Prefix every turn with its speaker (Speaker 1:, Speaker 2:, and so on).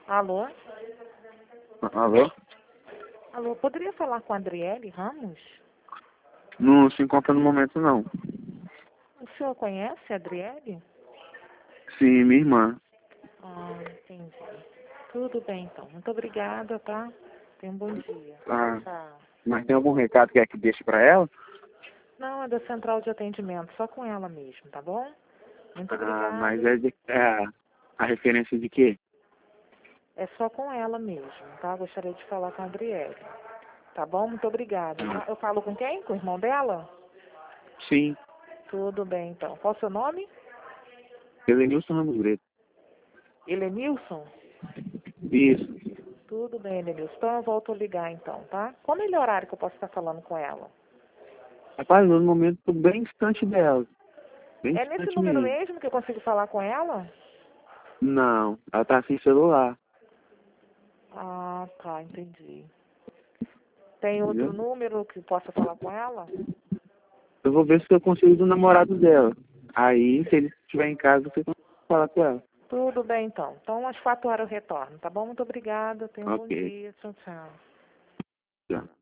Speaker 1: Alô?
Speaker 2: Alô?
Speaker 1: Alô, poderia falar com a Adriele Ramos?
Speaker 2: Não se encontra no momento, não.
Speaker 1: O senhor conhece a Adriele?
Speaker 2: Sim, minha irmã.
Speaker 1: Ah, entendi. Tudo bem, então. Muito obrigada, tá? Tenha um bom dia.
Speaker 2: Ah,
Speaker 1: Tchau.
Speaker 2: mas tem algum recado que é que deixe pra ela?
Speaker 1: Não, é da central de atendimento, só com ela mesmo, tá bom? Muito
Speaker 2: Ah,
Speaker 1: obrigada.
Speaker 2: mas é a referência de quê?
Speaker 1: É só com ela mesmo, tá? Gostaria de falar com a Adriele. Tá bom? Muito obrigada. Tá? Eu falo com quem? Com o irmão dela?
Speaker 2: Sim,
Speaker 1: Tudo bem, então. Qual o seu nome?
Speaker 2: Elenilson Ramos Brito.
Speaker 1: Elenilson?
Speaker 2: Isso.
Speaker 1: Tudo bem, Elenilson. Então eu volto a ligar, então, tá? Qual é o melhor horário que eu posso estar falando com ela?
Speaker 2: Rapaz, no momento tô bem distante dela. Bem
Speaker 1: É nesse
Speaker 2: distante
Speaker 1: número
Speaker 2: mesmo.
Speaker 1: mesmo que eu consigo falar com ela?
Speaker 2: Não, ela tá sem celular,
Speaker 1: Ah, tá, entendi. Tem outro
Speaker 2: entendeu?
Speaker 1: número que possa falar com ela?
Speaker 2: Eu vou ver se eu consigo do namorado dela. Aí, se ele estiver em casa, você consegue falar com ela.
Speaker 1: Tudo bem, então. Então, às 4 horas eu retorno, tá bom? Muito obrigada. Tenha um bom
Speaker 2: Ok.
Speaker 1: dia. Tchau, tchau.
Speaker 2: Já.